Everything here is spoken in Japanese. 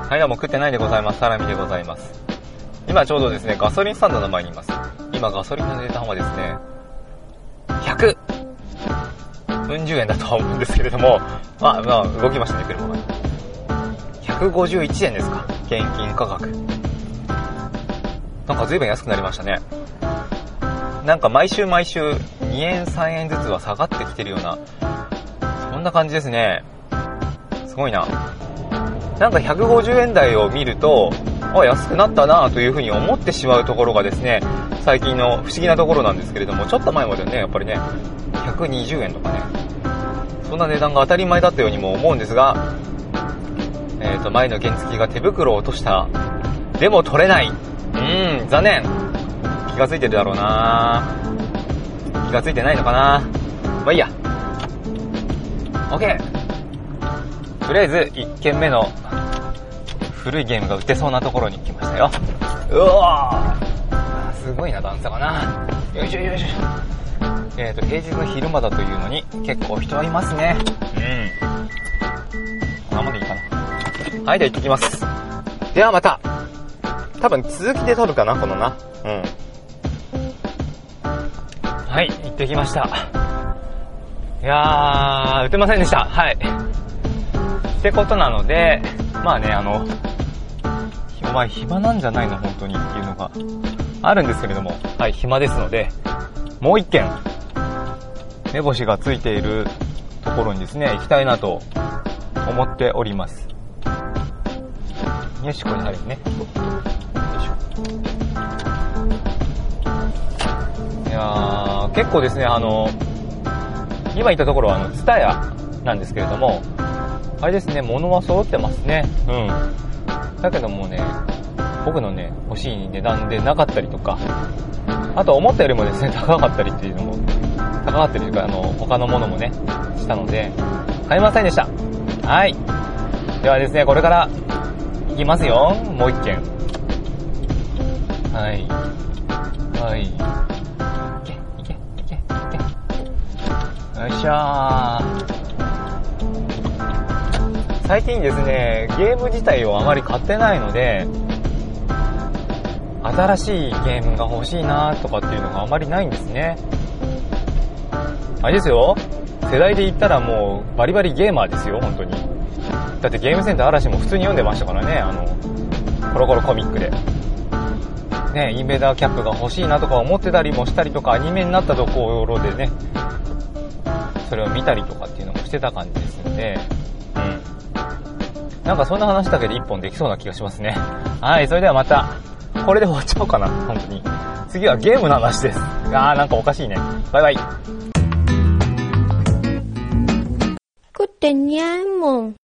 はい、どうも食ってないでございます。サラミでございます。今ちょうどですね、ガソリンスタンドの前にいます。今ガソリンの値段はですね、140円だとは思うんですけれども、まあ動きましたね、車が。151円ですか、現金価格。なんか随分安くなりましたね。なんか毎週2円3円ずつは下がってきてるような、そんな感じですね。すごいな。なんか150円台を見ると、安くなったなというふうに思ってしまうところがですね、最近の不思議なところなんですけれども、ちょっと前までね、やっぱりね、120円とかね、そんな値段が当たり前だったようにも思うんですが、前の原付が手袋を落とした。でも取れない。残念。気がついてるだろうな。気がついてないのかな。まあいいや。OK。とりあえず1軒目の古いゲームが売ってそうなところに来ましたよ。うわー、すごいな、段差かな。よいしょよいしょ。平日の昼間だというのに結構人はいますね。こんなもんでいいかな。はい、では行ってきます。ではまた。多分続きで撮るかな、このな。はい、行ってきました。いやー、打てませんでした。はい。ってことなので、まあね、お前暇なんじゃないの本当にっていうのがあるんですけれども、はい、暇ですので、もう一軒、目星がついているところにですね、行きたいなと思っております。よし、これに入るね。よいしょ。いやー、結構ですね、今行ったところはツタヤなんですけれども、あれですね、物は揃ってますね。だけどもね、僕のね、欲しい値段でなかったりとか、あと思ったよりもですね、高かったりっていうのも、高かったりというか、他のものもね、したので、買いませんでした。はい。ではですね、これから、行きますよ。もう一軒。はい。はい。いけ。よいしょー。最近ですね、ゲーム自体をあまり買ってないので、新しいゲームが欲しいなとかっていうのがあまりないんですね。あれですよ、世代で言ったらもうバリバリゲーマーですよ、本当に。だってゲームセンター嵐も普通に読んでましたからね、コロコロコミックで。ね、インベーダーキャップが欲しいなとか思ってたりもしたりとか、アニメになったところでね、それを見たりとかっていうのもしてた感じですので、なんかそんな話だけで一本できそうな気がしますね。はい、それではまた、これで終わっちゃおうかな、本当に。次はゲームの話です。なんかおかしいね。バイバイ。 Good day, Mom.